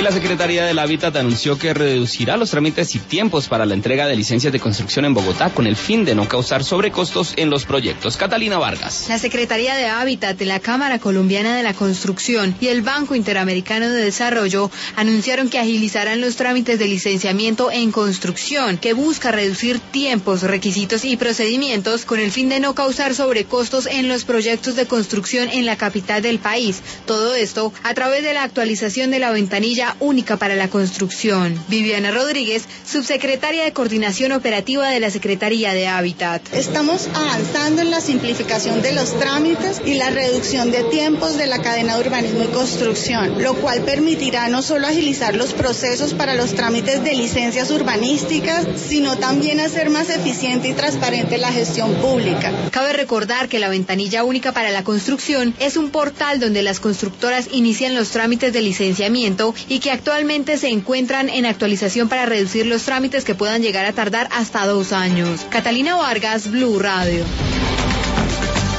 Y la Secretaría del Hábitat anunció que reducirá los trámites y tiempos para la entrega de licencias de construcción en Bogotá con el fin de no causar sobrecostos en los proyectos. Catalina Vargas. La Secretaría de Hábitat, la Cámara Colombiana de la Construcción y el Banco Interamericano de Desarrollo anunciaron que agilizarán los trámites de licenciamiento en construcción, que busca reducir tiempos, requisitos y procedimientos con el fin de no causar sobrecostos en los proyectos de construcción en la capital del país. Todo esto a través de la actualización de la ventanilla única para la construcción. Viviana Rodríguez, subsecretaria de Coordinación Operativa de la Secretaría de Hábitat. Estamos avanzando en la simplificación de los trámites y la reducción de tiempos de la cadena de urbanismo y construcción, lo cual permitirá no solo agilizar los procesos para los trámites de licencias urbanísticas, sino también hacer más eficiente y transparente la gestión pública. Cabe recordar que la ventanilla única para la construcción es un portal donde las constructoras inician los trámites de licenciamiento y que actualmente se encuentran en actualización para reducir los trámites que puedan llegar a tardar hasta 2 años. Catalina Vargas, Blue Radio.